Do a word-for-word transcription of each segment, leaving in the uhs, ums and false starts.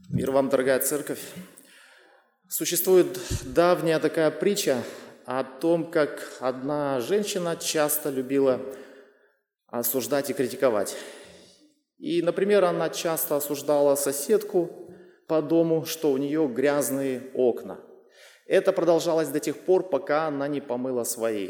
Мир вам, дорогая церковь. Существует давняя такая притча о том, как одна женщина часто любила осуждать и критиковать. И, например, она часто осуждала соседку по дому, что у нее грязные окна. Это продолжалось до тех пор, пока она не помыла свои.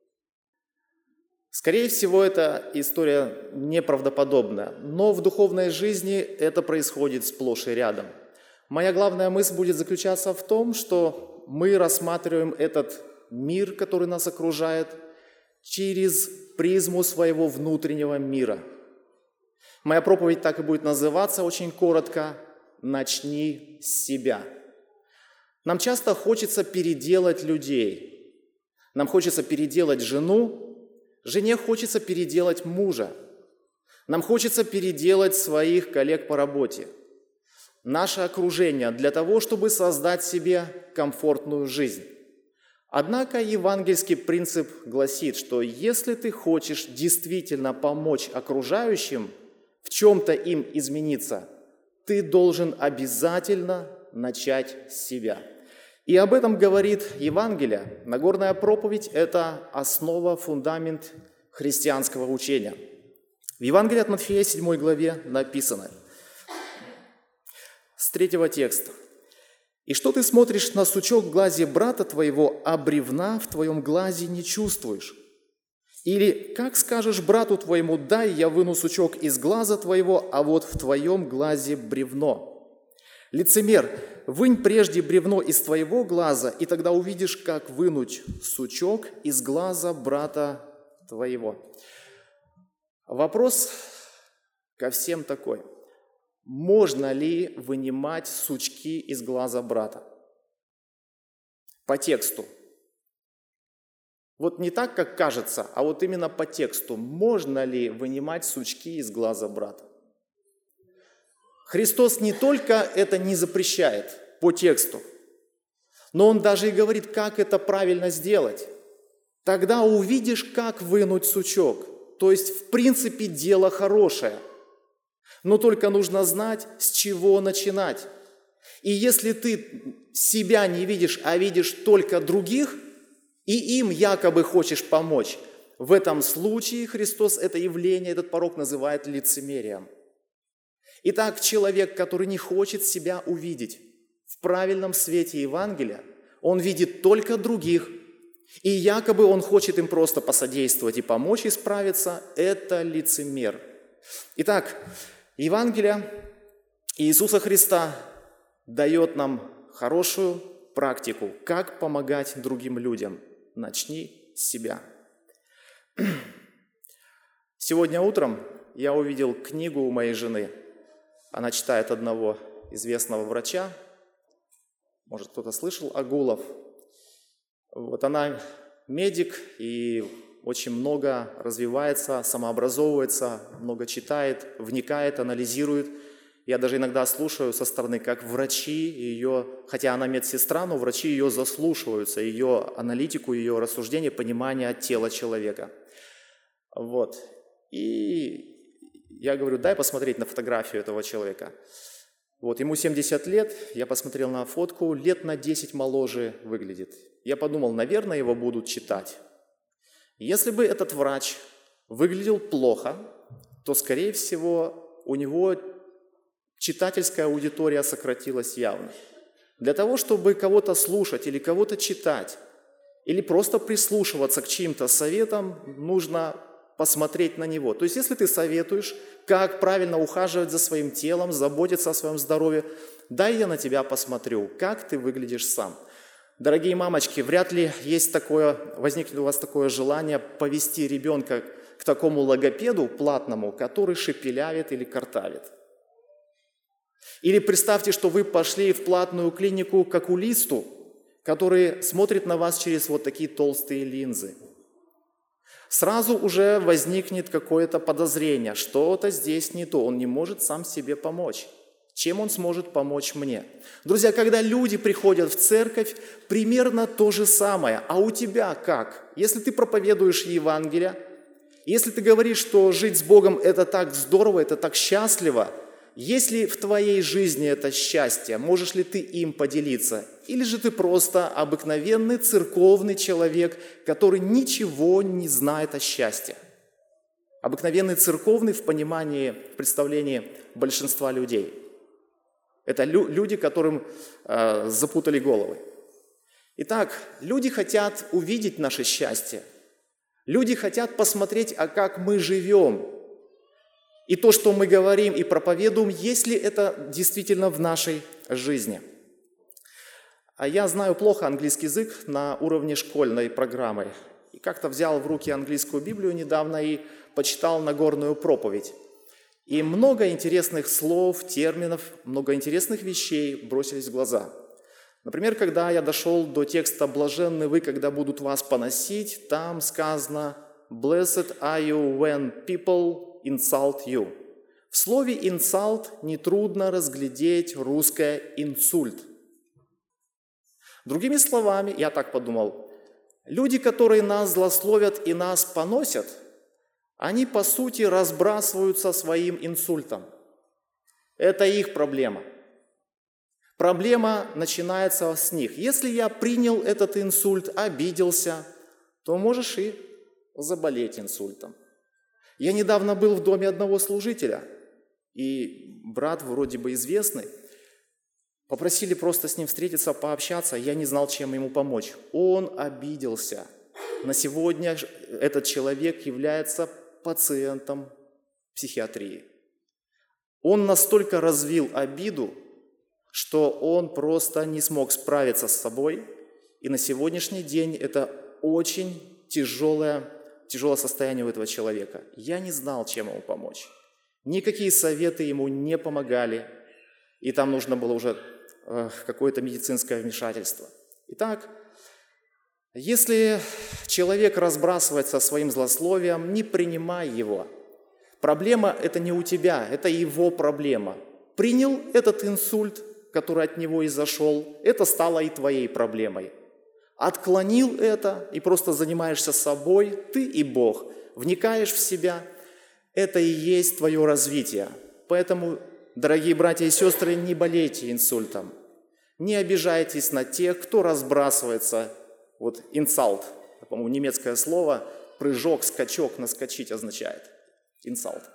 Скорее всего, эта история неправдоподобная, но в духовной жизни это происходит сплошь и рядом. Моя главная мысль будет заключаться в том, что мы рассматриваем этот мир, который нас окружает, через призму своего внутреннего мира. Моя проповедь так и будет называться очень коротко «Начни с себя». Нам часто хочется переделать людей. Нам хочется переделать жену, жене хочется переделать мужа. Нам хочется переделать своих коллег по работе. Наше окружение для того, чтобы создать себе комфортную жизнь. Однако евангельский принцип гласит, что если ты хочешь действительно помочь окружающим в чем-то им измениться, ты должен обязательно начать с себя. И об этом говорит Евангелие. Нагорная проповедь – это основа, фундамент христианского учения. В Евангелии от Матфея, седьмой главе написано, с третьего текста. «И что ты смотришь на сучок в глазе брата твоего, а бревна в твоем глазе не чувствуешь? Или как скажешь брату твоему, дай, я выну сучок из глаза твоего, а вот в твоем глазе бревно? Лицемер, вынь прежде бревно из твоего глаза, и тогда увидишь, как вынуть сучок из глаза брата твоего». Вопрос ко всем такой. Можно ли вынимать сучки из глаза брата? По тексту. Вот не так, как кажется, а вот именно по тексту. Можно ли вынимать сучки из глаза брата? Христос не только это не запрещает по тексту, но Он даже и говорит, как это правильно сделать. Тогда увидишь, как вынуть сучок. То есть, в принципе, дело хорошее. Но только нужно знать, с чего начинать. И если ты себя не видишь, а видишь только других, и им якобы хочешь помочь, в этом случае Христос это явление, этот порок называет лицемерием. Итак, человек, который не хочет себя увидеть в правильном свете Евангелия, он видит только других, и якобы он хочет им просто посодействовать и помочь исправиться, это лицемер. Итак, Евангелие Иисуса Христа дает нам хорошую практику, как помогать другим людям. Начни с себя. Сегодня утром я увидел книгу у моей жены. Она читает одного известного врача. Может, кто-то слышал, Агулов. Вот она медик и очень много развивается, самообразовывается, много читает, вникает, анализирует. Я даже иногда слушаю со стороны, как врачи ее, хотя она медсестра, но врачи ее заслушиваются, ее аналитику, ее рассуждение, понимание тела человека. Вот. И я говорю, дай посмотреть на фотографию этого человека. Вот, ему семьдесят лет, я посмотрел на фотку, лет на десять моложе выглядит. Я подумал, наверное, его будут читать. Если бы этот врач выглядел плохо, то, скорее всего, у него читательская аудитория сократилась явно. Для того, чтобы кого-то слушать или кого-то читать, или просто прислушиваться к чьим-то советам, нужно посмотреть на него. То есть, если ты советуешь, как правильно ухаживать за своим телом, заботиться о своем здоровье, дай я на тебя посмотрю, как ты выглядишь сам. Дорогие мамочки, вряд ли есть такое, возникнет у вас такое желание повести ребенка к такому логопеду платному, который шепелявит или картавит. Или представьте, что вы пошли в платную клинику к окулисту, который смотрит на вас через вот такие толстые линзы. Сразу уже возникнет какое-то подозрение, что-то здесь не то, он не может сам себе помочь. Чем он сможет помочь мне? Друзья, когда люди приходят в церковь, примерно то же самое. А у тебя как? Если ты проповедуешь Евангелие, если ты говоришь, что жить с Богом – это так здорово, это так счастливо, есть ли в твоей жизни это счастье, можешь ли ты им поделиться, или же ты просто обыкновенный церковный человек, который ничего не знает о счастье. Обыкновенный церковный в понимании, в представлении большинства людей. Это лю- люди, которым э, запутали головы. Итак, люди хотят увидеть наше счастье. Люди хотят посмотреть, а как мы живем. И то, что мы говорим и проповедуем, есть ли это действительно в нашей жизни. А я знаю плохо английский язык на уровне школьной программы. И как-то взял в руки английскую Библию недавно и почитал Нагорную проповедь. И много интересных слов, терминов, много интересных вещей бросились в глаза. Например, когда я дошел до текста «Блаженны вы, когда будут вас поносить», там сказано «Blessed are you when people insult you». В слове «insult» нетрудно разглядеть русское «инсульт». Другими словами, я так подумал, люди, которые нас злословят и нас поносят, они, по сути, разбрасываются своим инсультом. Это их проблема. Проблема начинается с них. Если я принял этот инсульт, обиделся, то можешь и заболеть инсультом. Я недавно был в доме одного служителя, и брат вроде бы известный, попросили просто с ним встретиться, пообщаться, я не знал, чем ему помочь. Он обиделся. На сегодня этот человек является пациентом психиатрии. Он настолько развил обиду, что он просто не смог справиться с собой, и на сегодняшний день это очень тяжелое, тяжелое состояние у этого человека. Я не знал, чем ему помочь. Никакие советы ему не помогали, и там нужно было уже э, какое-то медицинское вмешательство. Итак, если человек разбрасывается своим злословием, не принимай его. Проблема – это не у тебя, это его проблема. Принял этот инсульт, который от него изошел, это стало и твоей проблемой. Отклонил это и просто занимаешься собой, ты и Бог, вникаешь в себя, это и есть твое развитие. Поэтому, дорогие братья и сестры, не болейте инсультом, не обижайтесь на тех, кто разбрасывается. Вот инсалт, по-моему, немецкое слово, прыжок, скачок, наскочить означает. Инсалт.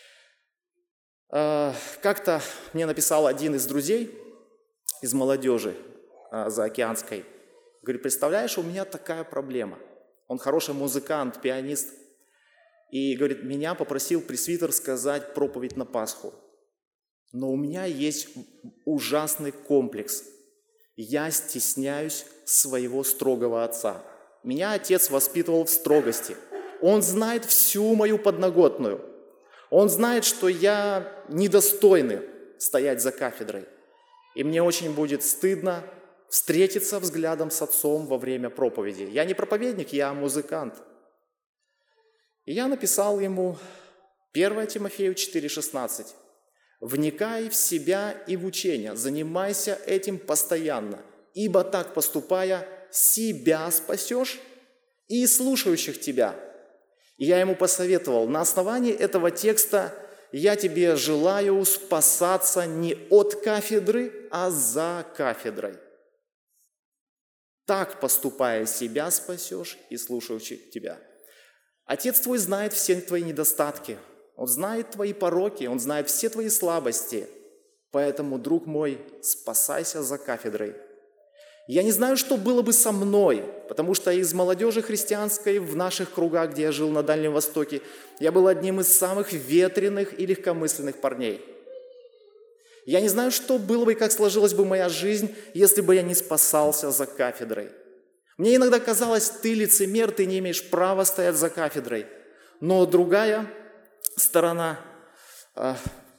Как-то мне написал один из друзей из молодежи заокеанской. Говорит, представляешь, у меня такая проблема. Он хороший музыкант, пианист. И, говорит, меня попросил пресвитер сказать проповедь на Пасху. Но у меня есть ужасный комплекс. Я стесняюсь своего строгого отца. Меня отец воспитывал в строгости. Он знает всю мою подноготную. Он знает, что я недостойный стоять за кафедрой. И мне очень будет стыдно встретиться взглядом с отцом во время проповеди. Я не проповедник, я музыкант. И я написал ему первое Тимофею четыре шестнадцать. «Вникай в себя и в учение, занимайся этим постоянно, ибо так поступая, себя спасешь и слушающих тебя». И я ему посоветовал, на основании этого текста я тебе желаю спасаться не от кафедры, а за кафедрой. Так поступая, себя спасешь и слушающих тебя. Отец твой знает все твои недостатки, он знает твои пороки, он знает все твои слабости. Поэтому, друг мой, спасайся за кафедрой. Я не знаю, что было бы со мной, потому что из молодежи христианской в наших кругах, где я жил на Дальнем Востоке, я был одним из самых ветреных и легкомысленных парней. Я не знаю, что было бы и как сложилась бы моя жизнь, если бы я не спасался за кафедрой. Мне иногда казалось, ты лицемер, ты не имеешь права стоять за кафедрой. Но другая сторона а,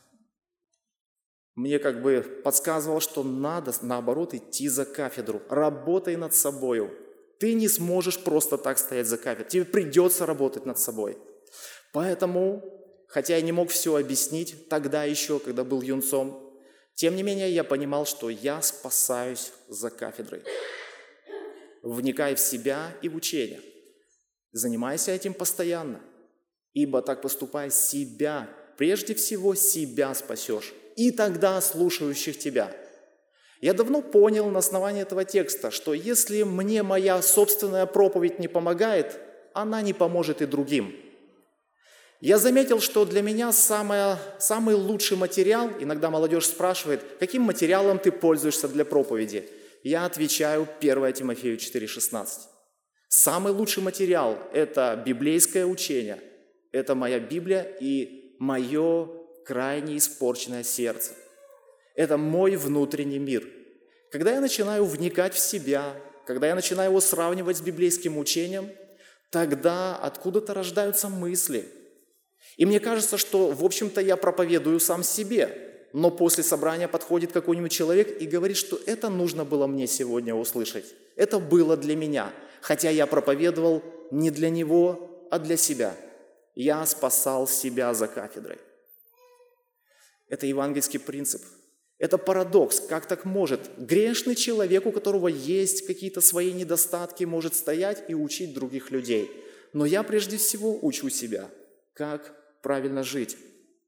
мне как бы подсказывала, что надо, наоборот, идти за кафедру. Работай над собою. Ты не сможешь просто так стоять за кафедрой. Тебе придется работать над собой. Поэтому, хотя я не мог все объяснить тогда еще, когда был юнцом, тем не менее я понимал, что я спасаюсь за кафедрой. Вникай в себя и в учение. Занимайся этим постоянно. Ибо так поступая, себя, прежде всего себя спасешь и тогда слушающих тебя». Я давно понял на основании этого текста, что если мне моя собственная проповедь не помогает, она не поможет и другим. Я заметил, что для меня самое, самый лучший материал, иногда молодежь спрашивает, каким материалом ты пользуешься для проповеди? Я отвечаю первое Тимофею четыре шестнадцать. Самый лучший материал – это библейское учение, это моя Библия и мое крайне испорченное сердце. Это мой внутренний мир. Когда я начинаю вникать в себя, когда я начинаю его сравнивать с библейским учением, тогда откуда-то рождаются мысли. И мне кажется, что, в общем-то, я проповедую сам себе, но после собрания подходит какой-нибудь человек и говорит, что это нужно было мне сегодня услышать. Это было для меня, хотя я проповедовал не для него, а для себя. Я спасал себя за кафедрой. Это евангельский принцип. Это парадокс. Как так может? Грешный человек, у которого есть какие-то свои недостатки, может стоять и учить других людей. Но я прежде всего учу себя, как правильно жить.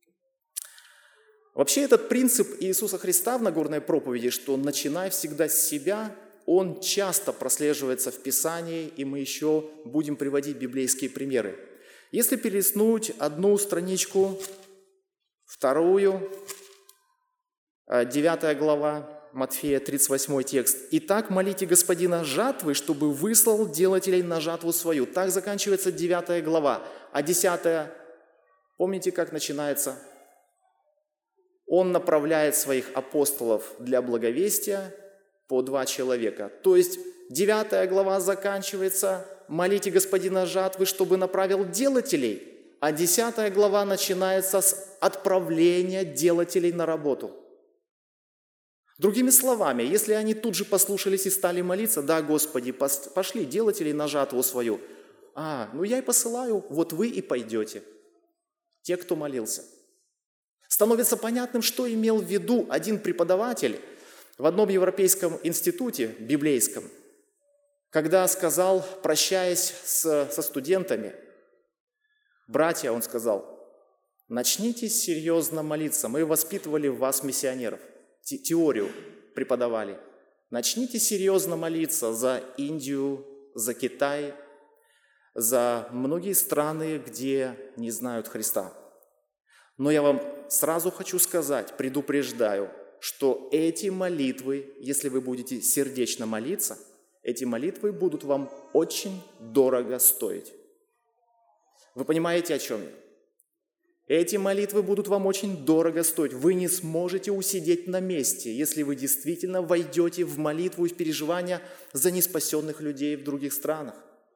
Вообще этот принцип Иисуса Христа в Нагорной проповеди, что начинай всегда с себя, он часто прослеживается в Писании, и мы еще будем приводить библейские примеры. Если перелистнуть одну страничку, вторую, девятая глава, Матфея, тридцать восьмой текст. «Итак, молите Господина жатвы, чтобы выслал делателей на жатву свою». Так заканчивается девятая глава. А десятая, помните, как начинается? Он направляет своих апостолов для благовестия по два человека. То есть девятая глава заканчивается «Молите Господина жатвы, чтобы направил делателей», а десятая глава начинается с отправления делателей на работу. Другими словами, если они тут же послушались и стали молиться, да, Господи, пошли делателей на жатву свою, а, ну я и посылаю, вот вы и пойдете, те, кто молился. Становится понятным, что имел в виду один преподаватель в одном европейском институте, библейском, когда сказал, прощаясь с, со студентами, братья, он сказал, начните серьезно молиться, мы воспитывали в вас миссионеров. Теорию преподавали. Начните серьезно молиться за Индию, за Китай, за многие страны, где не знают Христа. Но я вам сразу хочу сказать, предупреждаю, что эти молитвы, если вы будете сердечно молиться, эти молитвы будут вам очень дорого стоить. Вы понимаете, о чем я? Эти молитвы будут вам очень дорого стоить. Вы не сможете усидеть на месте, если вы действительно войдете в молитву и в переживания за неспасенных людей в других странах.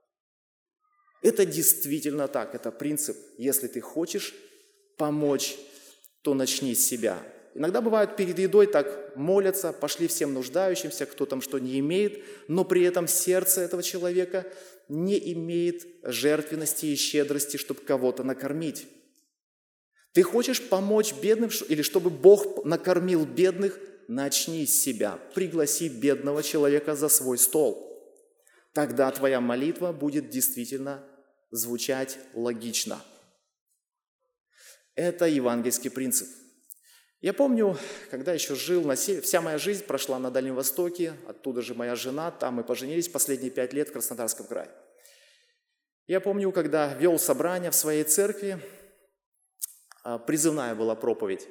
Это действительно так, это принцип. Если ты хочешь помочь, то начни с себя. Иногда бывает перед едой так молятся, пошли всем нуждающимся, кто там что не имеет, но при этом сердце этого человека не имеет жертвенности и щедрости, чтобы кого-то накормить. Ты хочешь помочь бедным, или чтобы Бог накормил бедных, начни с себя, пригласи бедного человека за свой стол. Тогда твоя молитва будет действительно звучать логично. Это евангельский принцип. Я помню, когда еще жил на севере, вся моя жизнь прошла на Дальнем Востоке, оттуда же моя жена, там мы поженились последние пять лет в Краснодарском крае. Я помню, когда вел собрание в своей церкви, призывная была проповедь.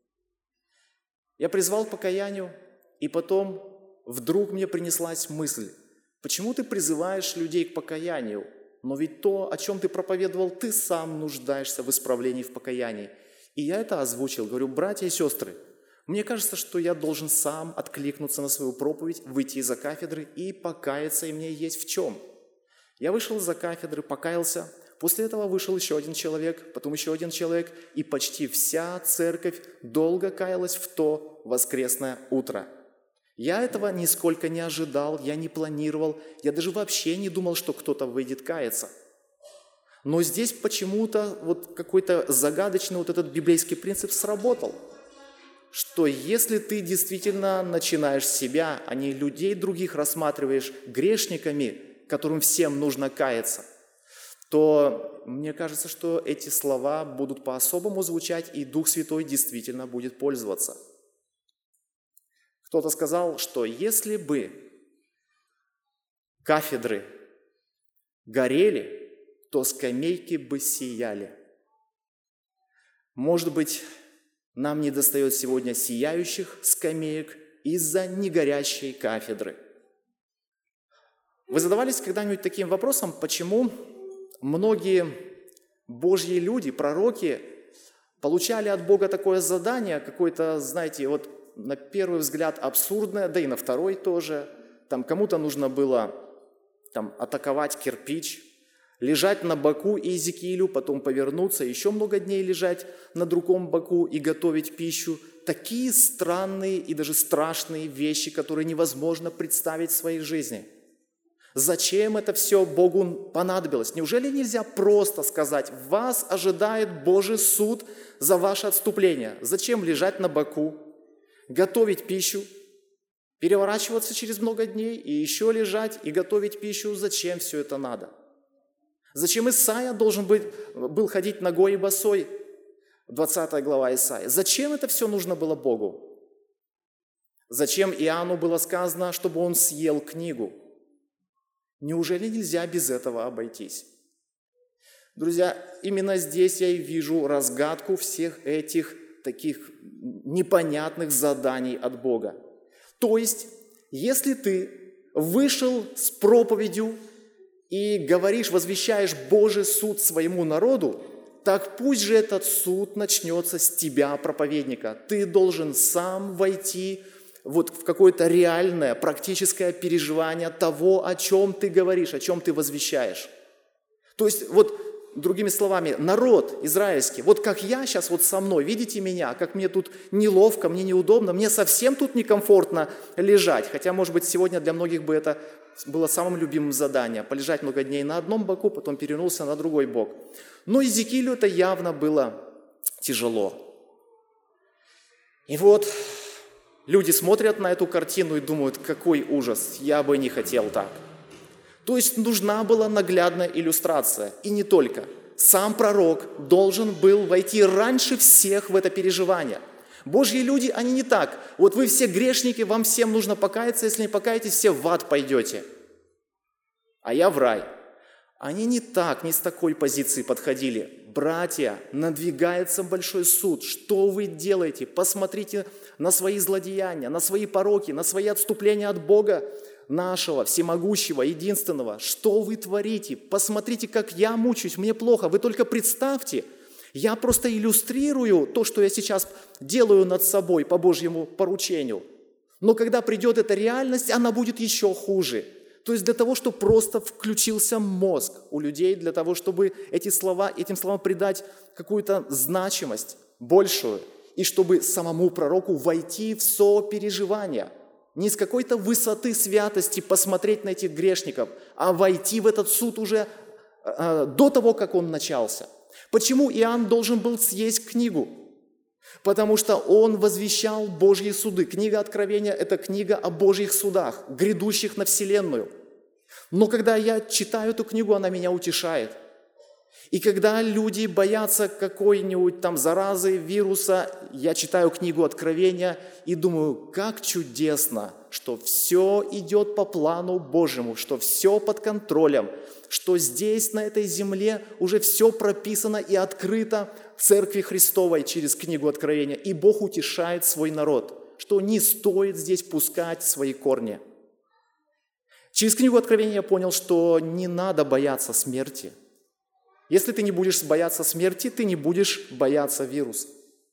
Я призвал к покаянию, и потом вдруг мне принеслась мысль, почему ты призываешь людей к покаянию? Но ведь то, о чем ты проповедовал, ты сам нуждаешься в исправлении, в покаянии. И я это озвучил, говорю, братья и сестры, мне кажется, что я должен сам откликнуться на свою проповедь, выйти из-за кафедры и покаяться, и мне есть в чем. Я вышел из-за кафедры, покаялся. После этого вышел еще один человек, потом еще один человек, и почти вся церковь долго каялась в то воскресное утро. Я этого нисколько не ожидал, я не планировал, я даже вообще не думал, что кто-то выйдет каяться. Но здесь почему-то вот какой-то загадочный вот этот библейский принцип сработал, что если ты действительно начинаешь себя, а не людей других рассматриваешь грешниками, которым всем нужно каяться, то мне кажется, что эти слова будут по-особому звучать, и Дух Святой действительно будет пользоваться. Кто-то сказал, что если бы кафедры горели, то скамейки бы сияли. Может быть, нам недостает сегодня сияющих скамеек из-за негорящей кафедры. Вы задавались когда-нибудь таким вопросом, почему многие Божьи люди, пророки, получали от Бога такое задание, какое-то, знаете, вот на первый взгляд абсурдное, да и на второй тоже. Там кому-то нужно было там, атаковать кирпич, лежать на боку Иезекиилю, потом повернуться, еще много дней лежать на другом боку и готовить пищу. Такие странные и даже страшные вещи, которые невозможно представить в своей жизни. Зачем это все Богу понадобилось? Неужели нельзя просто сказать: вас ожидает Божий суд за ваше отступление? Зачем лежать на боку, готовить пищу, переворачиваться через много дней и еще лежать и готовить пищу? Зачем все это надо? Зачем Исаия должен быть, был ходить нагой и босой? двадцатая глава Исаии. Зачем это все нужно было Богу? Зачем Иоанну было сказано, чтобы он съел книгу? Неужели нельзя без этого обойтись? Друзья, именно здесь я и вижу разгадку всех этих таких непонятных заданий от Бога. То есть, если ты вышел с проповедью и говоришь, возвещаешь Божий суд своему народу, так пусть же этот суд начнется с тебя, проповедника. Ты должен сам войти вот в какое-то реальное, практическое переживание того, о чем ты говоришь, о чем ты возвещаешь. То есть, вот, другими словами, народ израильский, вот как я сейчас вот со мной, видите меня, как мне тут неловко, мне неудобно, мне совсем тут некомфортно лежать, хотя, может быть, сегодня для многих бы это было самым любимым заданием, полежать много дней на одном боку, потом перевернулся на другой бок. Но Иезекиилю это явно было тяжело. И вот люди смотрят на эту картину и думают: какой ужас, я бы не хотел так. То есть нужна была наглядная иллюстрация. И не только. Сам пророк должен был войти раньше всех в это переживание. Божьи люди, они не так. Вот вы все грешники, вам всем нужно покаяться, если не покаетесь, все в ад пойдете. А я в рай. Они не так, не с такой позиции подходили. Братья, надвигается большой суд. Что вы делаете? Посмотрите на свои злодеяния, на свои пороки, на свои отступления от Бога нашего, всемогущего, единственного. Что вы творите? Посмотрите, как я мучаюсь, мне плохо. Вы только представьте, я просто иллюстрирую то, что я сейчас делаю над собой по Божьему поручению. Но когда придет эта реальность, она будет еще хуже. То есть для того, чтобы просто включился мозг у людей, для того, чтобы эти слова, этим словам придать какую-то значимость большую, и чтобы самому пророку войти в сопереживание. Не с какой-то высоты святости посмотреть на этих грешников, а войти в этот суд уже э, до того, как он начался. Почему Иоанн должен был съесть книгу? Потому что он возвещал Божьи суды. Книга Откровения – это книга о Божьих судах, грядущих на вселенную. Но когда я читаю эту книгу, она меня утешает. И когда люди боятся какой-нибудь там заразы, вируса, я читаю книгу Откровения и думаю, как чудесно, что все идет по плану Божьему, что все под контролем, что здесь, на этой земле, уже все прописано и открыто Церкви Христовой через книгу Откровения. И Бог утешает свой народ, что не стоит здесь пускать свои корни. Через книгу Откровения я понял, что не надо бояться смерти. Если ты не будешь бояться смерти, ты не будешь бояться вируса.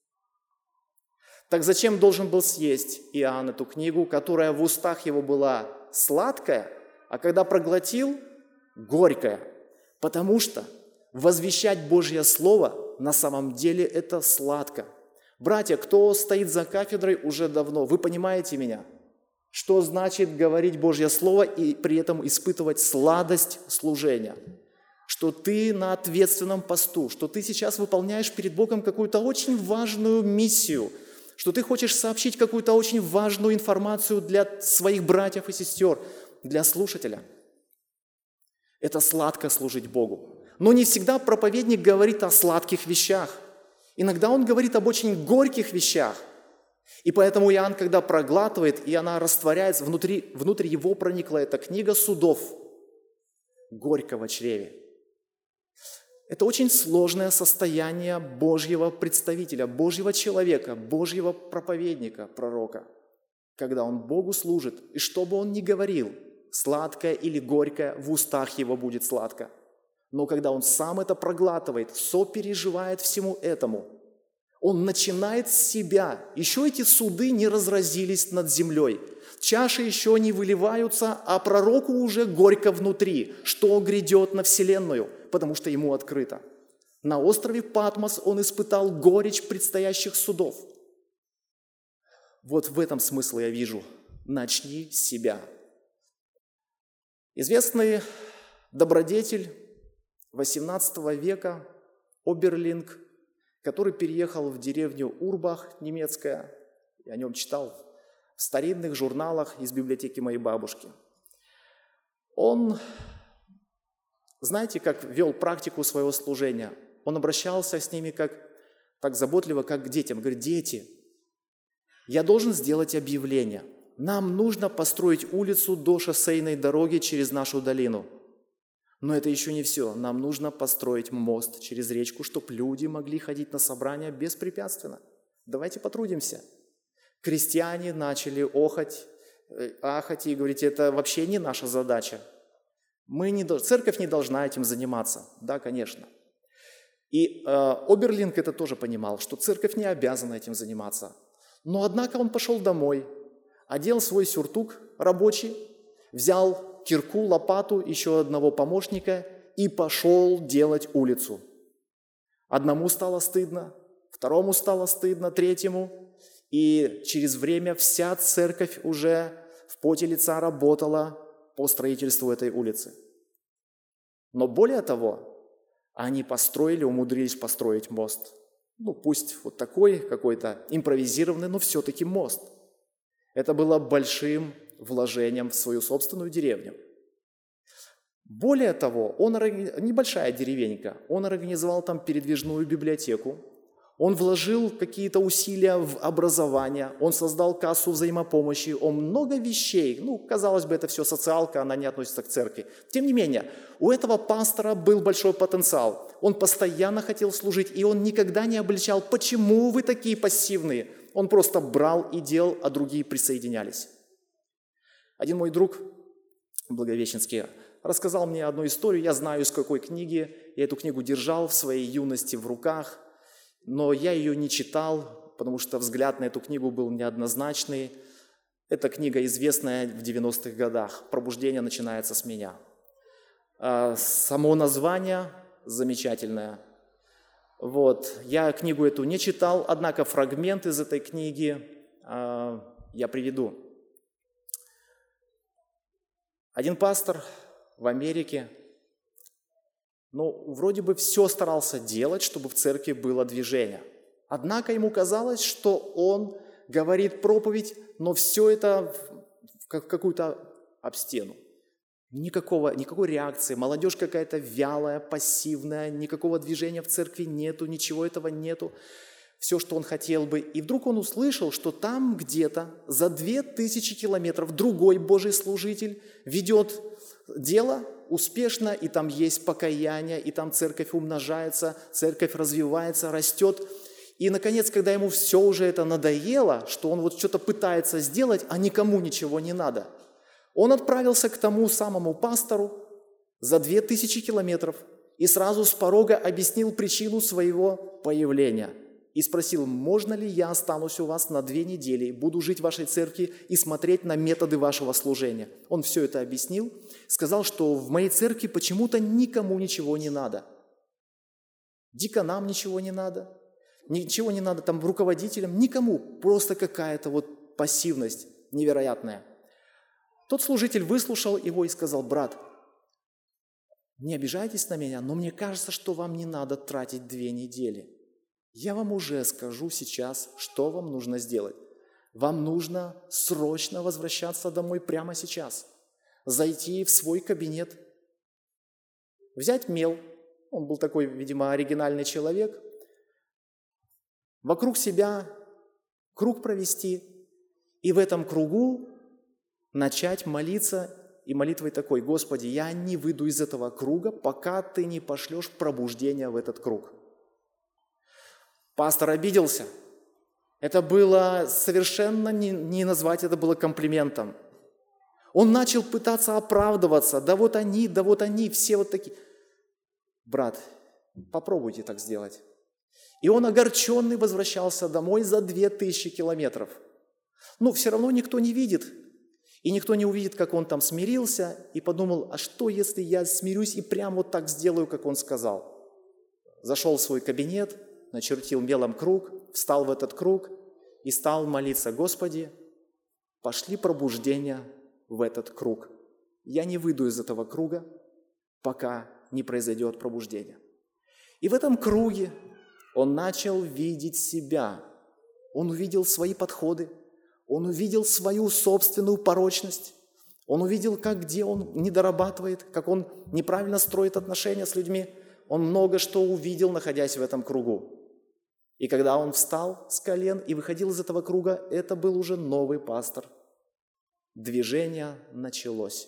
Так зачем должен был съесть Иоанн эту книгу, которая в устах его была сладкая, а когда проглотил – горькая? Потому что возвещать Божье Слово на самом деле это сладко. Братья, кто стоит за кафедрой уже давно, вы понимаете меня? Что значит говорить Божье Слово и при этом испытывать сладость служения? Что ты на ответственном посту, что ты сейчас выполняешь перед Богом какую-то очень важную миссию, что ты хочешь сообщить какую-то очень важную информацию для своих братьев и сестер, для слушателя. Это сладко служить Богу. Но не всегда проповедник говорит о сладких вещах. Иногда он говорит об очень горьких вещах. И поэтому Иоанн, когда проглатывает, и она растворяется, внутри, внутрь его проникла эта книга судов, горько в чреве. Это очень сложное состояние Божьего представителя, Божьего человека, Божьего проповедника, пророка, когда он Богу служит, и что бы он ни говорил, сладкое или горькое, в устах его будет сладко. Но когда он сам это проглатывает, сопереживает всему этому, он начинает с себя. Еще эти суды не разразились над землей. Чаши еще не выливаются, а пророку уже горько внутри, что грядет на вселенную, потому что ему открыто. На острове Патмос он испытал горечь предстоящих судов. Вот в этом смысл я вижу. Начни с себя. Известный добродетель восемнадцатого века Оберлинг, который переехал в деревню Урбах, немецкая, я о нем читал в старинных журналах из библиотеки моей бабушки. Он, знаете, как вел практику своего служения? Он обращался с ними как, так заботливо, как к детям. Говорит: дети, я должен сделать объявление. Нам нужно построить улицу до шоссейной дороги через нашу долину. Но это еще не все. Нам нужно построить мост через речку, чтобы люди могли ходить на собрания беспрепятственно. Давайте потрудимся. Крестьяне начали охать, ахать и говорить: это вообще не наша задача. Мы не, церковь не должна этим заниматься. Да, конечно. И э, Оберлинг это тоже понимал, что церковь не обязана этим заниматься. Но однако он пошел домой, одел свой сюртук рабочий, взял кирку, лопату, еще одного помощника и пошел делать улицу. Одному стало стыдно, второму стало стыдно, третьему. И через время вся церковь уже в поте лица работала по строительству этой улицы. Но более того, они построили, умудрились построить мост. Ну, пусть вот такой какой-то импровизированный, но все-таки мост. Это было большим вложением в свою собственную деревню. Более того, он, небольшая деревенька, он организовал там передвижную библиотеку, он вложил какие-то усилия в образование, он создал кассу взаимопомощи, он много вещей, ну, казалось бы, это все социалка, она не относится к церкви. Тем не менее, у этого пастора был большой потенциал, он постоянно хотел служить, и он никогда не обличал: почему вы такие пассивные? Он просто брал и делал, а другие присоединялись. Один мой друг, Благовещенский, рассказал мне одну историю, я знаю, из какой книги, я эту книгу держал в своей юности в руках, но я ее не читал, потому что взгляд на эту книгу был неоднозначный. Эта книга известная в девяностых годах, «Пробуждение начинается с меня». Само название замечательное. Вот. Я книгу эту не читал, однако фрагмент из этой книги я приведу. Один пастор в Америке, ну, вроде бы все старался делать, чтобы в церкви было движение. Однако ему казалось, что он говорит проповедь, но все это в какую-то об стену. Никакого, никакой реакции, молодежь какая-то вялая, пассивная, никакого движения в церкви нету, ничего этого нету. Все, что он хотел бы. И вдруг он услышал, что там где-то за две тысячи километров другой Божий служитель ведет дело успешно, и там есть покаяние, и там церковь умножается, церковь развивается, растет. И, наконец, когда ему все уже это надоело, что он вот что-то пытается сделать, а никому ничего не надо, он отправился к тому самому пастору за две тысячи километров и сразу с порога объяснил причину своего появления. И спросил: можно ли я останусь у вас на две недели, буду жить в вашей церкви и смотреть на методы вашего служения. Он все это объяснил, сказал, что в моей церкви почему-то никому ничего не надо. Диканам ничего не надо, ничего не надо там руководителям, никому, просто какая-то вот пассивность невероятная. Тот служитель выслушал его и сказал: брат, не обижайтесь на меня, но мне кажется, что вам не надо тратить две недели. Я вам уже скажу сейчас, что вам нужно сделать. Вам нужно срочно возвращаться домой прямо сейчас. Зайти в свой кабинет, взять мел. он был такой, видимо, оригинальный человек, вокруг себя круг провести, и в этом кругу начать молиться, и молитвой такой: «Господи, я не выйду из этого круга, пока Ты не пошлешь пробуждение в этот круг». Пастор обиделся. Это было совершенно не, не назвать это было комплиментом. Он начал пытаться оправдываться. Да вот они, да вот они, все вот такие. Брат, попробуйте так сделать. И он огорченный возвращался домой за две тысячи километров. Но все равно никто не видит. И никто не увидит, как он там смирился, и подумал: а что, если я смирюсь и прямо вот так сделаю, как он сказал? Зашел в свой кабинет, начертил мелом круг, встал в этот круг и стал молиться: Господи, пошли пробуждения в этот круг. Я не выйду из этого круга, пока не произойдет пробуждение. И в этом круге он начал видеть себя. Он увидел свои подходы, он увидел свою собственную порочность, он увидел, как где он не дорабатывает, как он неправильно строит отношения с людьми. Он много что увидел, находясь в этом кругу. И когда он встал с колен и выходил из этого круга, это был уже новый пастор. Движение началось.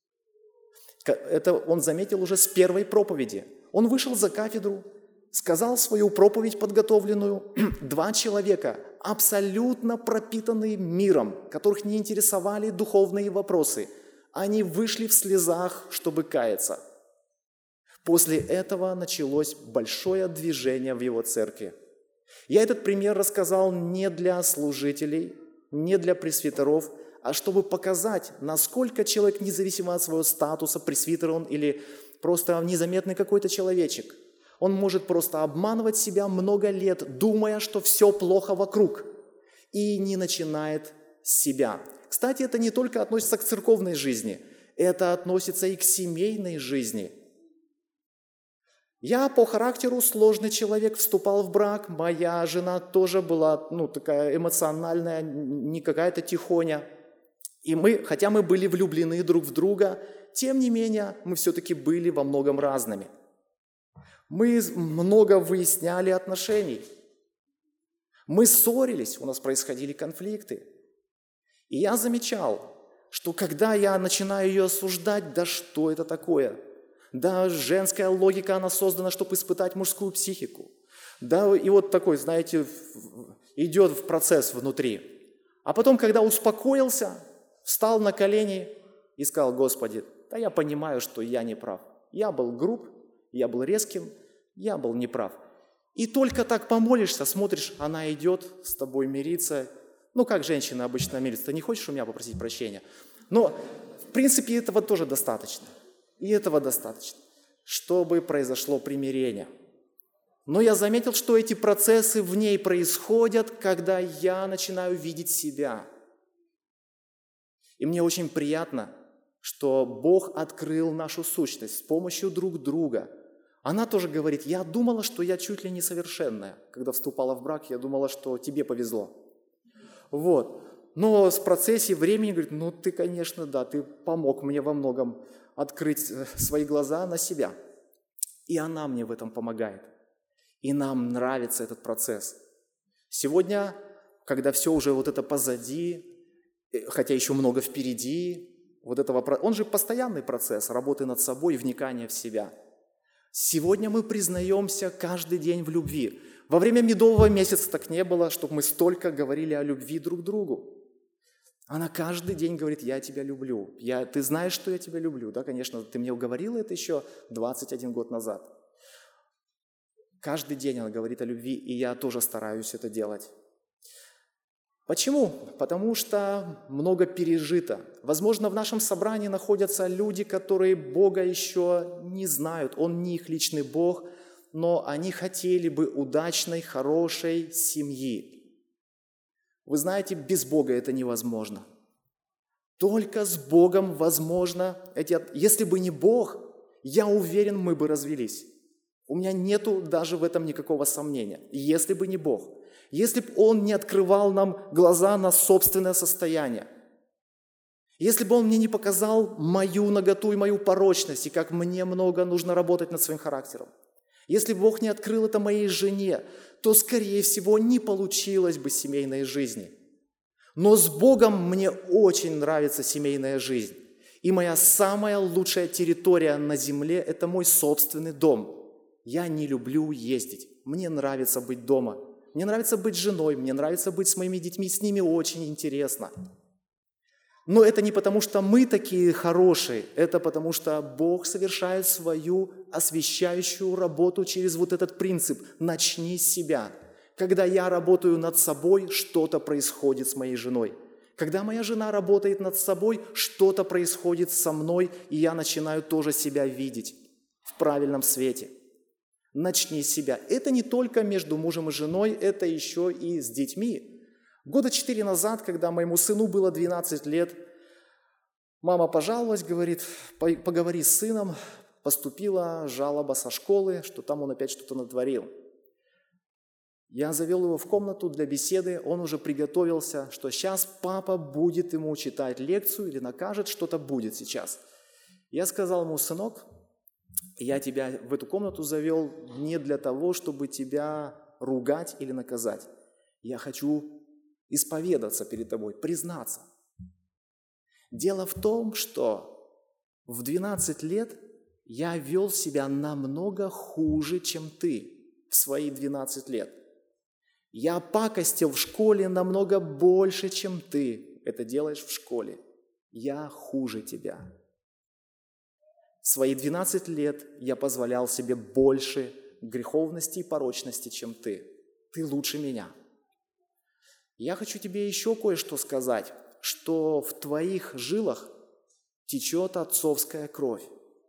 Это он заметил уже с первой проповеди. Он вышел за кафедру, сказал свою проповедь подготовленную. Два человека, абсолютно пропитанные миром, которых не интересовали духовные вопросы, они вышли в слезах, чтобы каяться. После этого началось большое движение в его церкви. Я этот пример рассказал не для служителей, не для пресвитеров, а чтобы показать, насколько человек, независимо от своего статуса, пресвитер он или просто незаметный какой-то человечек, он может просто обманывать себя много лет, думая, что все плохо вокруг, и не начинает с себя. Кстати, это не только относится к церковной жизни, это относится и к семейной жизни. Я по характеру сложный человек, вступал в брак, моя жена тоже была ну, такая эмоциональная, не какая-то тихоня. И мы, хотя мы были влюблены друг в друга, тем не менее мы все-таки были во многом разными. Мы много выясняли отношений. Мы ссорились, у нас происходили конфликты. И я замечал, что когда я начинаю ее осуждать, да что это такое? Да, женская логика, она создана, чтобы испытать мужскую психику. Да, и вот такой, знаете, идет в процесс внутри. А потом, когда успокоился, встал на колени и сказал: Господи, да я понимаю, что я не прав. Я был груб, я был резким, я был неправ. И только так помолишься, смотришь, она идет с тобой мириться. Ну, как женщина обычно мирится. Ты не хочешь у меня попросить прощения? Но, в принципе, этого тоже достаточно. И этого достаточно, чтобы произошло примирение. Но я заметил, что эти процессы в ней происходят, когда я начинаю видеть себя. И мне очень приятно, что Бог открыл нашу сущность с помощью друг друга. Она тоже говорит: я думала, что я чуть ли не совершенная. Когда вступала в брак, я думала, что тебе повезло. Вот. Но в процессе времени говорит: ну ты, конечно, да, ты помог мне во многом открыть свои глаза на себя. И она мне в этом помогает. И нам нравится этот процесс. Сегодня, когда все уже вот это позади, хотя еще много впереди, вот этого, он же постоянный процесс работы над собой, вникания в себя. Сегодня мы признаемся каждый день в любви. Во время медового месяца так не было, чтобы мы столько говорили о любви друг к другу. Она каждый день говорит: я тебя люблю. Я, ты знаешь, что я тебя люблю. Да, конечно, ты мне говорила это еще двадцать один год назад. Каждый день она говорит о любви, и я тоже стараюсь это делать. Почему? Потому что много пережито. Возможно, в нашем собрании находятся люди, которые Бога еще не знают. Он не их личный Бог, но они хотели бы удачной, хорошей семьи. Вы знаете, без Бога это невозможно. Только с Богом возможно. Эти... Если бы не Бог, я уверен, мы бы развелись. У меня нету даже в этом никакого сомнения. Если бы не Бог. Если бы Он не открывал нам глаза на собственное состояние. Если бы Он мне не показал мою наготу и мою порочность, и как мне много нужно работать над своим характером. Если Бог не открыл это моей жене, то, скорее всего, не получилось бы семейной жизни. Но с Богом мне очень нравится семейная жизнь. И моя самая лучшая территория на земле – это мой собственный дом. Я не люблю ездить. Мне нравится быть дома. Мне нравится быть женой, мне нравится быть с моими детьми, с ними очень интересно. Но это не потому, что мы такие хорошие, это потому, что Бог совершает свою освящающую работу через вот этот принцип «начни с себя». Когда я работаю над собой, что-то происходит с моей женой. Когда моя жена работает над собой, что-то происходит со мной, и я начинаю тоже себя видеть в правильном свете. Начни с себя. Это не только между мужем и женой, это еще и с детьми. Года четыре назад, когда моему сыну было двенадцать лет, мама пожаловалась, говорит, поговори с сыном, поступила жалоба со школы, что там он опять что-то натворил. Я завел его в комнату для беседы, он уже приготовился, что сейчас папа будет ему читать лекцию или накажет, что-то будет сейчас. Я сказал ему: сынок, я тебя в эту комнату завел не для того, чтобы тебя ругать или наказать. Я хочу исповедаться перед тобой, признаться. Дело в том, что в двенадцать лет я вел себя намного хуже, чем ты в свои двенадцать лет. Я пакостил в школе намного больше, чем ты это делаешь в школе. Я хуже тебя. В свои двенадцать лет я позволял себе больше греховности и порочности, чем ты. Ты лучше меня. Я хочу тебе еще кое-что сказать, что в твоих жилах течет отцовская кровь.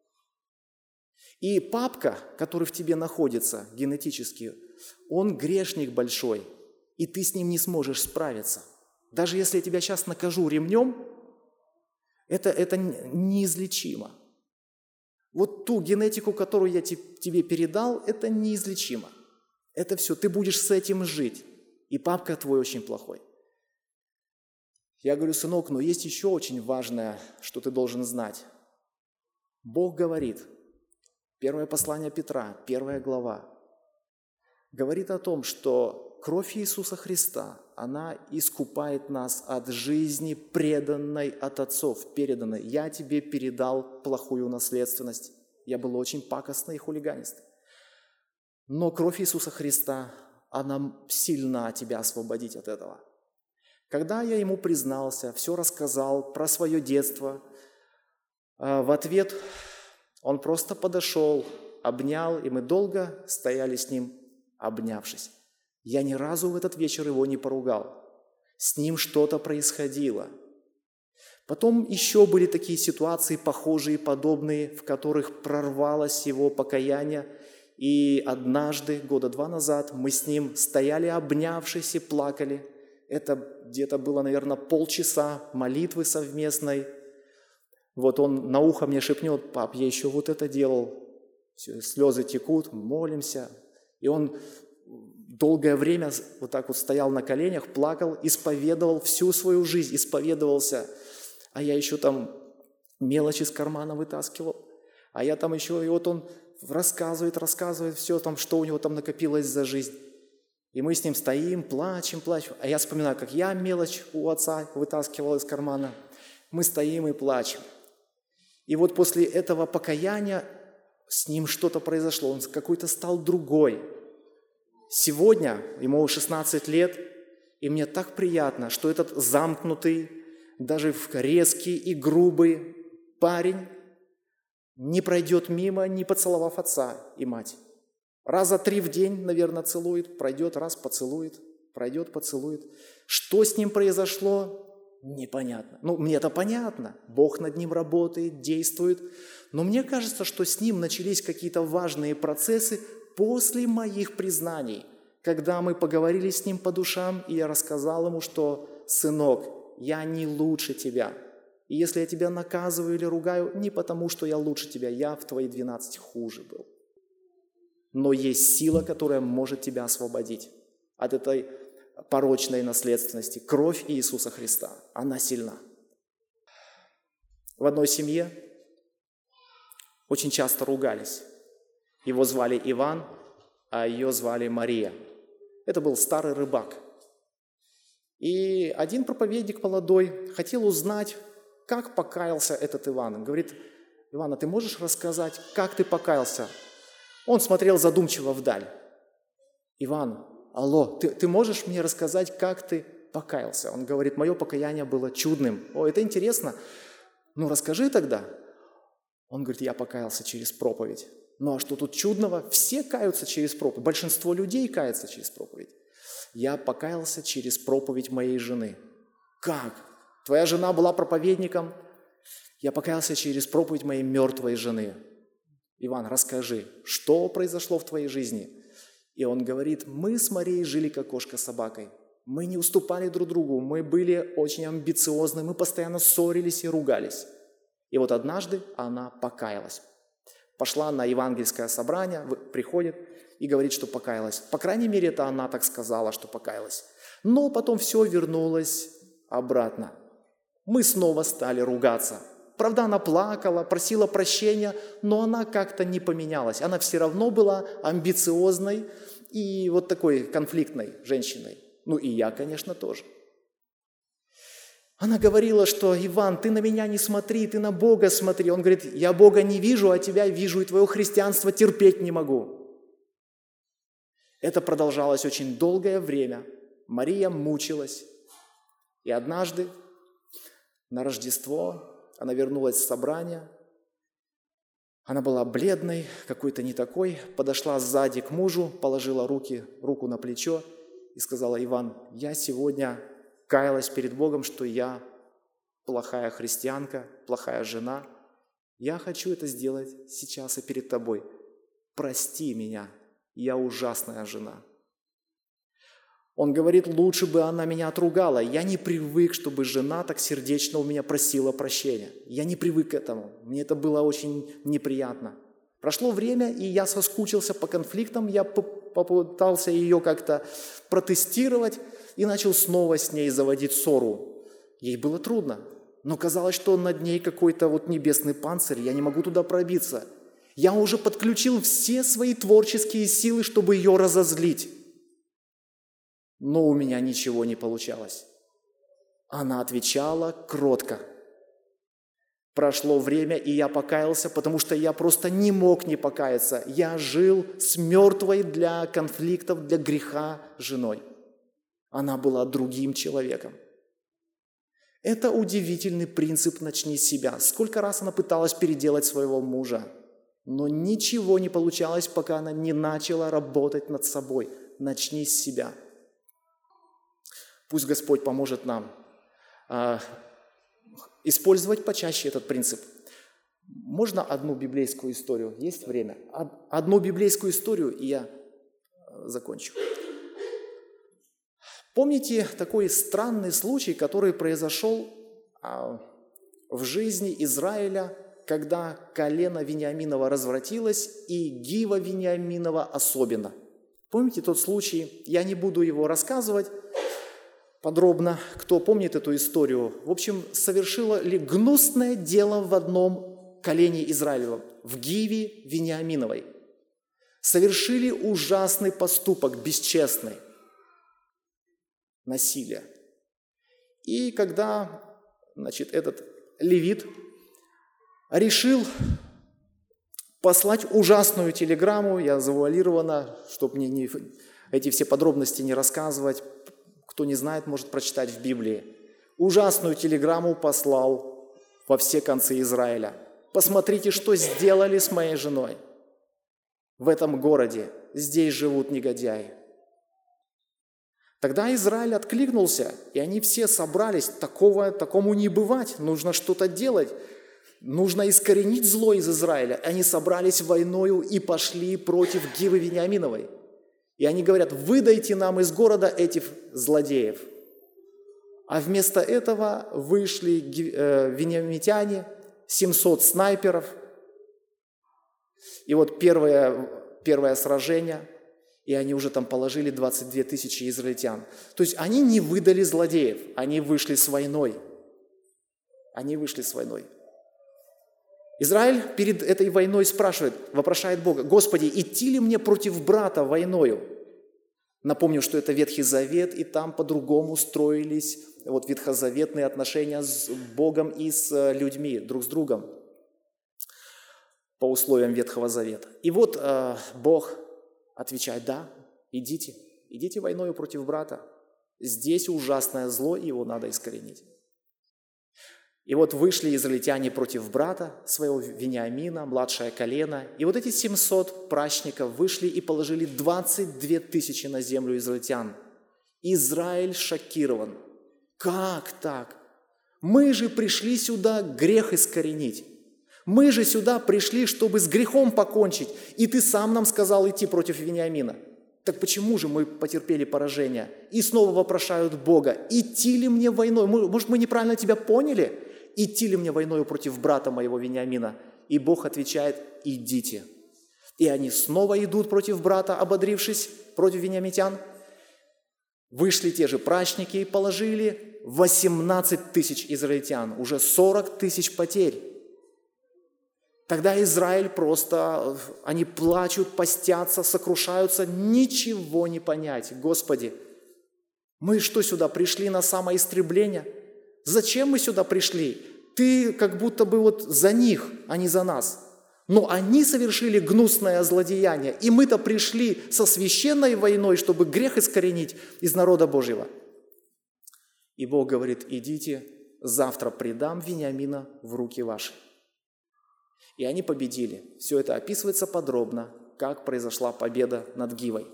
И папка, который в тебе находится генетически, он грешник большой, и ты с ним не сможешь справиться. Даже если я тебя сейчас накажу ремнем, это, это неизлечимо. Вот ту генетику, которую я тебе передал, это неизлечимо. Это все, ты будешь с этим жить. И папка твой очень плохой. Я говорю: сынок, но есть еще очень важное, что ты должен знать. Бог говорит, первое послание Петра, первая глава, говорит о том, что кровь Иисуса Христа, она искупает нас от жизни, преданной от отцов, переданной. Я тебе передал плохую наследственность. Я был очень пакостный и хулиганистый. Но кровь Иисуса Христа, она сильна тебя освободить от этого. Когда я ему признался, все рассказал про свое детство, в ответ он просто подошел, обнял, и мы долго стояли с ним, обнявшись. Я ни разу в этот вечер его не поругал. С ним что-то происходило. Потом еще были такие ситуации, похожие, подобные, в которых прорвалось его покаяние. И однажды, года два назад, мы с ним стояли, обнявшись, и плакали. Это где-то было, наверное, полчаса молитвы совместной. Вот он на ухо мне шепнет: пап, я еще вот это делал. Все, слезы текут, молимся. И он долгое время вот так вот стоял на коленях, плакал, исповедовал всю свою жизнь, исповедовался. А я еще там мелочь из кармана вытаскивал. А я там еще, и вот он рассказывает, рассказывает все там, что у него там накопилось за жизнь. И мы с ним стоим, плачем, плачем. А я вспоминаю, как я мелочь у отца вытаскивал из кармана. Мы стоим и плачем. И вот после этого покаяния с ним что-то произошло. Он какой-то стал другой. Сегодня ему шестнадцать лет, и мне так приятно, что этот замкнутый, даже резкий и грубый парень не пройдет мимо, не поцеловав отца и мать. Раза три в день, наверное, целует, пройдет, раз поцелует, пройдет, поцелует. Что с ним произошло, непонятно. Ну, мне это понятно. Бог над ним работает, действует. Но мне кажется, что с ним начались какие-то важные процессы после моих признаний, когда мы поговорили с ним по душам, и я рассказал ему, что: сынок, я не лучше тебя. И если я тебя наказываю или ругаю, не потому, что я лучше тебя, я в твои двенадцать хуже был. Но есть сила, которая может тебя освободить от этой порочной наследственности. Кровь Иисуса Христа, она сильна. В одной семье очень часто ругались. Его звали Иван, а ее звали Мария. Это был старый рыбак. И один проповедник молодой хотел узнать, как покаялся этот Иван. Он говорит: Иван, а ты можешь рассказать, как ты покаялся? Он смотрел задумчиво вдаль. Иван, алло, ты, ты можешь мне рассказать, как ты покаялся? Он говорит: мое покаяние было чудным. О, это интересно. Ну, расскажи тогда. Он говорит: я покаялся через проповедь. Ну, а что тут чудного? Все каются через проповедь. Большинство людей каются через проповедь. Я покаялся через проповедь моей жены. Как? Твоя жена была проповедником? Я покаялся через проповедь моей мертвой жены. Иван, расскажи, что произошло в твоей жизни? И он говорит: мы с Марией жили как кошка с собакой. Мы не уступали друг другу, мы были очень амбициозны, мы постоянно ссорились и ругались. И вот однажды она покаялась. Пошла на евангельское собрание, приходит и говорит, что покаялась. По крайней мере, это она так сказала, что покаялась. Но потом все вернулось обратно. Мы снова стали ругаться. Правда, она плакала, просила прощения, но она как-то не поменялась. Она все равно была амбициозной и вот такой конфликтной женщиной. Ну и я, конечно, тоже. Она говорила, что: Иван, ты на меня не смотри, ты на Бога смотри. Он говорит: я Бога не вижу, а тебя вижу, и твое христианство терпеть не могу. Это продолжалось очень долгое время. Мария мучилась. И однажды на Рождество она вернулась с собрания. Она была бледной, какой-то не такой. Подошла сзади к мужу, положила руки, руку на плечо и сказала: Иван, я сегодня каялась перед Богом, что я плохая христианка, плохая жена. Я хочу это сделать сейчас и перед тобой. Прости меня, я ужасная жена. Он говорит: лучше бы она меня отругала. Я не привык, чтобы жена так сердечно у меня просила прощения. Я не привык к этому. Мне это было очень неприятно. Прошло время, и я соскучился по конфликтам. Я попытался ее как-то протестировать и начал снова с ней заводить ссору. Ей было трудно, но казалось, что над ней какой-то вот небесный панцирь, я не могу туда пробиться. Я уже подключил все свои творческие силы, чтобы ее разозлить. Но у меня ничего не получалось. Она отвечала кротко. Прошло время, и я покаялся, потому что я просто не мог не покаяться. Я жил с мертвой для конфликтов, для греха женой. Она была другим человеком. Это удивительный принцип «начни с себя». Сколько раз она пыталась переделать своего мужа, но ничего не получалось, пока она не начала работать над собой. Начни с себя. Пусть Господь поможет нам а, использовать почаще этот принцип. Можно одну библейскую историю? Есть время? Одну библейскую историю, и я закончу. Помните такой странный случай, который произошел а, в жизни Израиля, когда колено Вениаминова развратилось, и Гива Вениаминова особенно? Помните тот случай? Я не буду его рассказывать подробно, кто помнит эту историю. В общем, совершило ли гнусное дело в одном колене Израилева, в Гиве Вениаминовой. Совершили ужасный поступок, бесчестный, насилие. И когда, значит, этот левит решил послать ужасную телеграмму, я завуалирована, чтобы мне не, эти все подробности не рассказывать, кто не знает, может прочитать в Библии. Ужасную телеграмму послал во все концы Израиля. Посмотрите, что сделали с моей женой. В этом городе, здесь живут негодяи. Тогда Израиль откликнулся, и они все собрались. Такого, такому не бывать, нужно что-то делать. Нужно искоренить зло из Израиля. Они собрались войною и пошли против Гивы Вениаминовой. И они говорят: выдайте нам из города этих злодеев. А вместо этого вышли вениамитяне, семьсот снайперов. И вот первое, первое сражение, и они уже там положили двадцать две тысячи израильтян. То есть они не выдали злодеев, они вышли с войной. Они вышли с войной. Израиль перед этой войной спрашивает, вопрошает Бога: «Господи, идти ли мне против брата войною?» Напомню, что это Ветхий Завет, и там по-другому строились вот ветхозаветные отношения с Богом и с людьми, друг с другом, по условиям Ветхого Завета. И вот э, Бог отвечает: «Да, идите, идите войною против брата. Здесь ужасное зло, и его надо искоренить». И вот вышли израильтяне против брата своего Вениамина, младшее колено. И вот эти семьсот пращников вышли и положили двадцать две тысячи на землю израильтян. Израиль шокирован. Как так? Мы же пришли сюда грех искоренить. Мы же сюда пришли, чтобы с грехом покончить. И ты сам нам сказал идти против Вениамина. Так почему же мы потерпели поражение? И снова вопрошают Бога: идти ли мне войной? Может, мы неправильно тебя поняли? Идти ли мне войною против брата моего Вениамина? И Бог отвечает: идите. И они снова идут против брата, ободрившись, против вениамитян. Вышли те же пращники и положили восемнадцать тысяч израильтян, уже сорок тысяч потерь. Тогда Израиль просто, они плачут, постятся, сокрушаются, ничего не понять. Господи, мы что, сюда пришли на самоистребление? Зачем мы сюда пришли? Ты как будто бы вот за них, а не за нас. Но они совершили гнусное злодеяние, и мы-то пришли со священной войной, чтобы грех искоренить из народа Божьего. И Бог говорит: идите, завтра предам Вениамина в руки ваши. И они победили. Все это описывается подробно, как произошла победа над Гивой.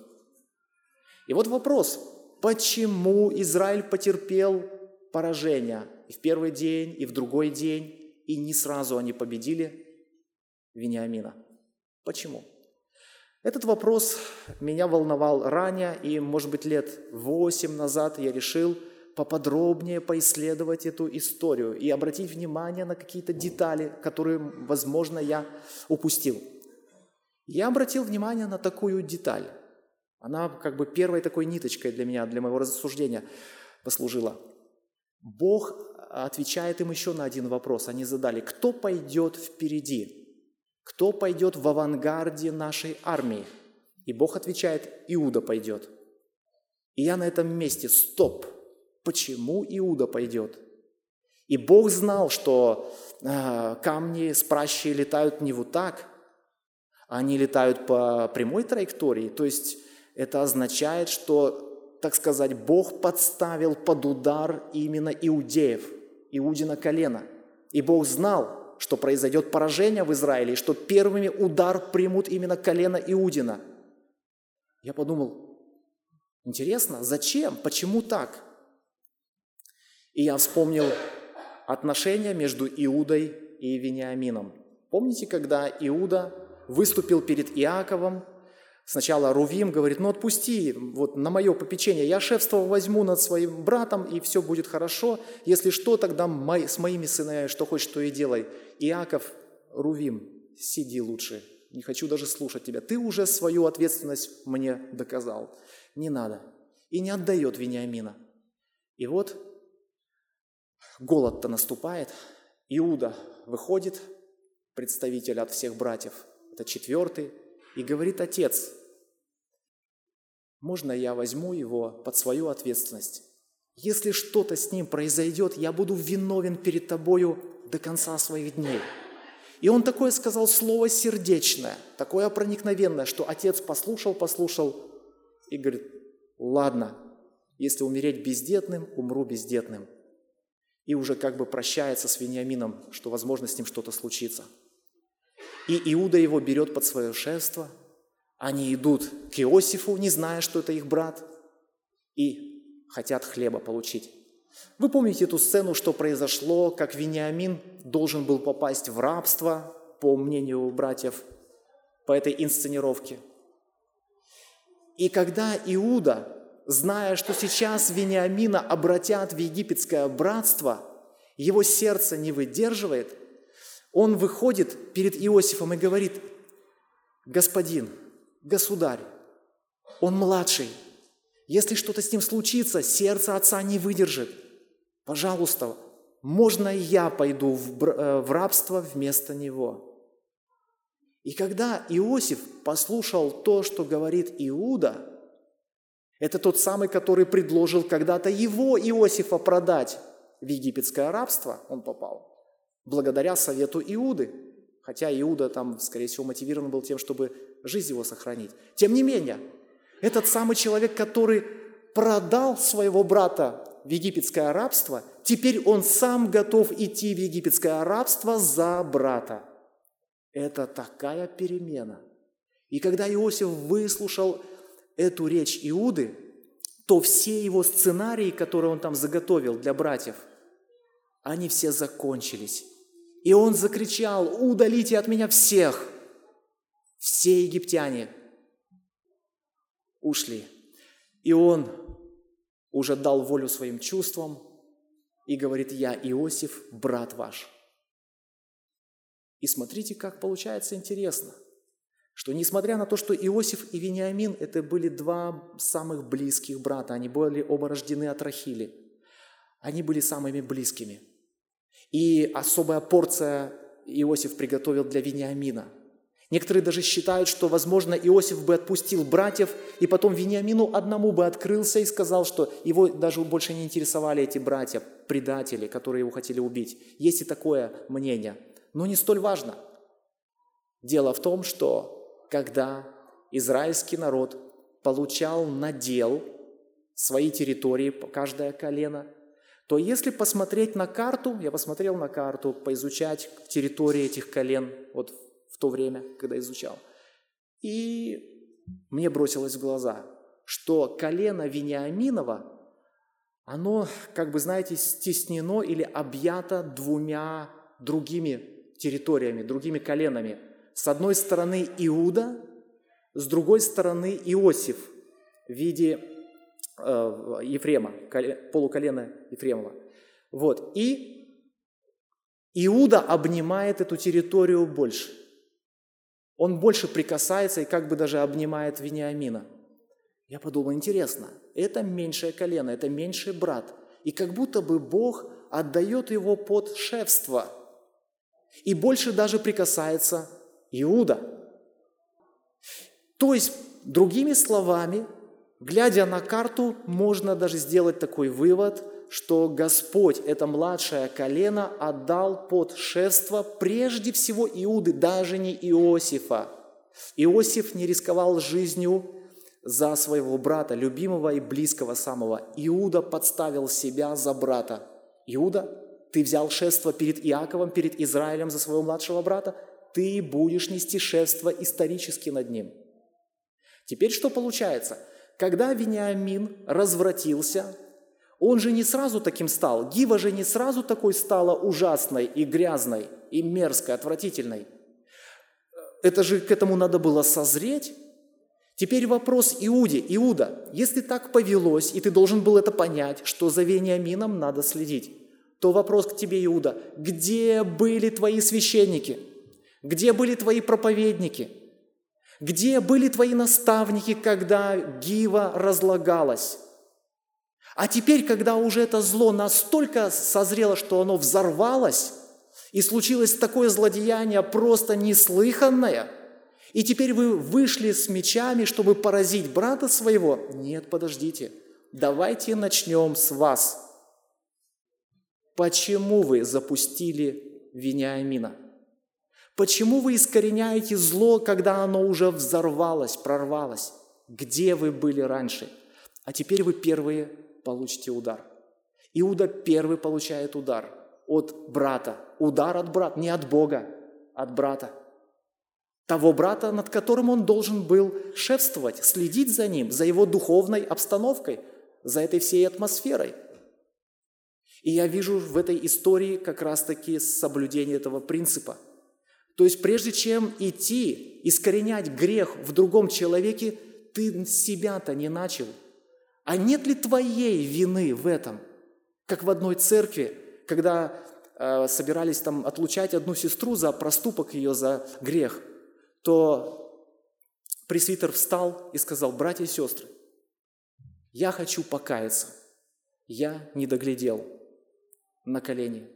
И вот вопрос: почему Израиль потерпел поражение и в первый день, и в другой день, и не сразу они победили Вениамина? Почему? Этот вопрос меня волновал ранее, и, может быть, лет восемь назад я решил поподробнее поисследовать эту историю и обратить внимание на какие-то детали, которые, возможно, я упустил. Я обратил внимание на такую деталь. Она как бы первой такой ниточкой для меня, для моего рассуждения послужила. Бог отвечает им еще на один вопрос. Они задали: кто пойдет впереди? Кто пойдет в авангарде нашей армии? И Бог отвечает: Иуда пойдет. И я на этом месте: стоп! Почему Иуда пойдет? И Бог знал, что э, камни с пращей летают не вот так, они летают по прямой траектории. То есть это означает, что, так сказать, Бог подставил под удар именно иудеев, Иудина колено. И Бог знал, что произойдет поражение в Израиле, и что первыми удар примут именно колено Иудина. Я подумал: интересно, зачем? Почему так? И я вспомнил отношения между Иудой и Вениамином. Помните, когда Иуда выступил перед Иаковом, сначала Рувим говорит: ну отпусти, вот на мое попечение, я шефство возьму над своим братом, и все будет хорошо. Если что, тогда мой, с моими сыновьями что хочешь, то и делай. Иаков: Рувим, сиди лучше, не хочу даже слушать тебя. Ты уже свою ответственность мне доказал. Не надо. И не отдает Вениамина. И вот голод-то наступает. Иуда выходит, представитель от всех братьев, это четвертый, и говорит: отец, можно я возьму его под свою ответственность? Если что-то с ним произойдет, я буду виновен перед тобою до конца своих дней. И он такое сказал слово сердечное, такое проникновенное, что отец послушал, послушал и говорит: ладно, если умереть бездетным, умру бездетным. И уже как бы прощается с Вениамином, что, возможно, с ним что-то случится. И Иуда его берет под свое шефство. Они идут к Иосифу, не зная, что это их брат, и хотят хлеба получить. Вы помните эту сцену, что произошло, как Вениамин должен был попасть в рабство, по мнению братьев, по этой инсценировке. И когда Иуда, зная, что сейчас Вениамина обратят в египетское братство, его сердце не выдерживает, он выходит перед Иосифом и говорит: господин, государь, он младший, если что-то с ним случится, сердце отца не выдержит. Пожалуйста, можно я пойду в, бр- э, в рабство вместо него? И когда Иосиф послушал то, что говорит Иуда, это тот самый, который предложил когда-то его, Иосифа, продать в египетское рабство, он попал, благодаря совету Иуды. Хотя Иуда там, скорее всего, мотивирован был тем, чтобы жизнь его сохранить. Тем не менее, этот самый человек, который продал своего брата в египетское рабство, теперь он сам готов идти в египетское рабство за брата. Это такая перемена. И когда Иосиф выслушал эту речь Иуды, то все его сценарии, которые он там заготовил для братьев, они все закончились. И он закричал: «Удалите от меня всех!» Все египтяне ушли. И он уже дал волю своим чувствам и говорит: «Я Иосиф, брат ваш». И смотрите, как получается интересно, что несмотря на то, что Иосиф и Вениамин – это были два самых близких брата, они были оба рождены от Рахили, они были самыми близкими. И особая порция Иосиф приготовил для Вениамина. Некоторые даже считают, что, возможно, Иосиф бы отпустил братьев, и потом Вениамину одному бы открылся и сказал, что его даже больше не интересовали эти братья, предатели, которые его хотели убить. Есть и такое мнение, но не столь важно. Дело в том, что когда израильский народ получал надел свои территории, каждое колено, то если посмотреть на карту, я посмотрел на карту, поизучать территории этих колен вот в то время, когда изучал, и мне бросилось в глаза, что колено Вениаминова, оно, как бы, знаете, стеснено или объято двумя другими территориями, другими коленами. С одной стороны Иуда, с другой стороны Иосиф в виде Ефрема, полуколена Ефремова. Вот. И Иуда обнимает эту территорию больше. Он больше прикасается и как бы даже обнимает Вениамина. Я подумал, интересно, это меньшее колено, это меньший брат. И как будто бы Бог отдает его под шефство. И больше даже прикасается Иуда. То есть, другими словами, глядя на карту, можно даже сделать такой вывод, что Господь, это младшее колено, отдал под шефство прежде всего Иуды, даже не Иосифа. Иосиф не рисковал жизнью за своего брата, любимого и близкого самого. Иуда подставил себя за брата. Иуда, ты взял шефство перед Иаковом, перед Израилем за своего младшего брата, ты будешь нести шефство исторически над ним. Теперь что получается? Когда Вениамин развратился, он же не сразу таким стал. Гива же не сразу такой стала ужасной и грязной, и мерзкой, отвратительной. Это же к этому надо было созреть. Теперь вопрос Иуде. Иуда, если так повелось, и ты должен был это понять, что за Вениамином надо следить, то вопрос к тебе, Иуда: где были твои священники? Где были твои проповедники? Где были твои наставники, когда Гива разлагалась? А теперь, когда уже это зло настолько созрело, что оно взорвалось, и случилось такое злодеяние просто неслыханное, и теперь вы вышли с мечами, чтобы поразить брата своего? Нет, подождите, давайте начнем с вас. Почему вы запустили Вениамина? Почему вы искореняете зло, когда оно уже взорвалось, прорвалось? Где вы были раньше? А теперь вы первые получите удар. Иуда первый получает удар от брата. Удар от брата, не от Бога, от брата. Того брата, над которым он должен был шефствовать, следить за ним, за его духовной обстановкой, за этой всей атмосферой. И я вижу в этой истории как раз-таки соблюдение этого принципа. То есть прежде чем идти, искоренять грех в другом человеке, ты себя-то не начал. А нет ли твоей вины в этом? Как в одной церкви, когда э, собирались там отлучать одну сестру за проступок ее, за грех, то пресвитер встал и сказал: братья и сестры, я хочу покаяться, я не доглядел на колени.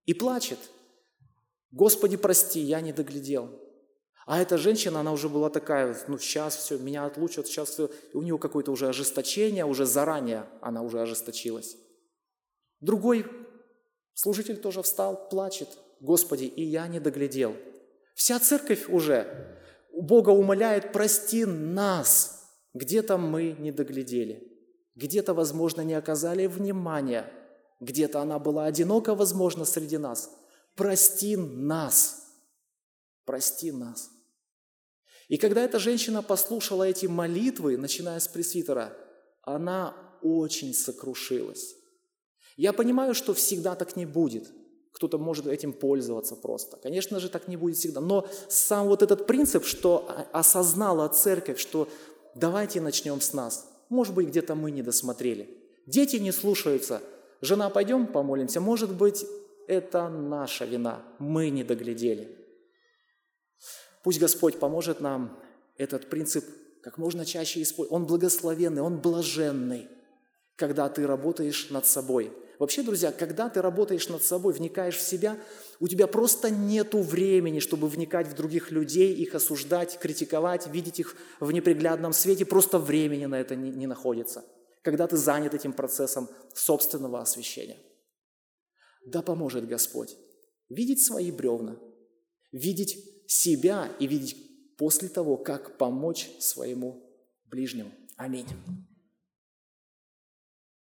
и плачет. «Господи, прости, я не доглядел». А эта женщина, она уже была такая, ну сейчас все, меня отлучат, сейчас все. И у нее какое-то уже ожесточение, уже заранее она уже ожесточилась. Другой служитель тоже встал, плачет. «Господи, и я не доглядел». Вся церковь уже Бога умоляет: прости нас. Где-то мы не доглядели, где-то, возможно, не оказали внимания, где-то она была одинока, возможно, среди нас. Прости нас, прости нас. И когда эта женщина послушала эти молитвы, начиная с пресвитера, она очень сокрушилась. Я понимаю, что всегда так не будет. Кто-то может этим пользоваться просто. Конечно же, так не будет всегда. Но сам вот этот принцип, что осознала церковь, что давайте начнем с нас. Может быть, где-то мы не досмотрели. Дети не слушаются. Жена, пойдем помолимся. Может быть, это наша вина. Мы не доглядели. Пусть Господь поможет нам этот принцип как можно чаще использовать. Он благословенный, он блаженный, когда ты работаешь над собой. Вообще, друзья, когда ты работаешь над собой, вникаешь в себя, у тебя просто нету времени, чтобы вникать в других людей, их осуждать, критиковать, видеть их в неприглядном свете. Просто времени на это не, не находится, когда ты занят этим процессом собственного освящения. Да поможет Господь видеть свои бревна, видеть себя и видеть после того, как помочь своему ближнему. Аминь.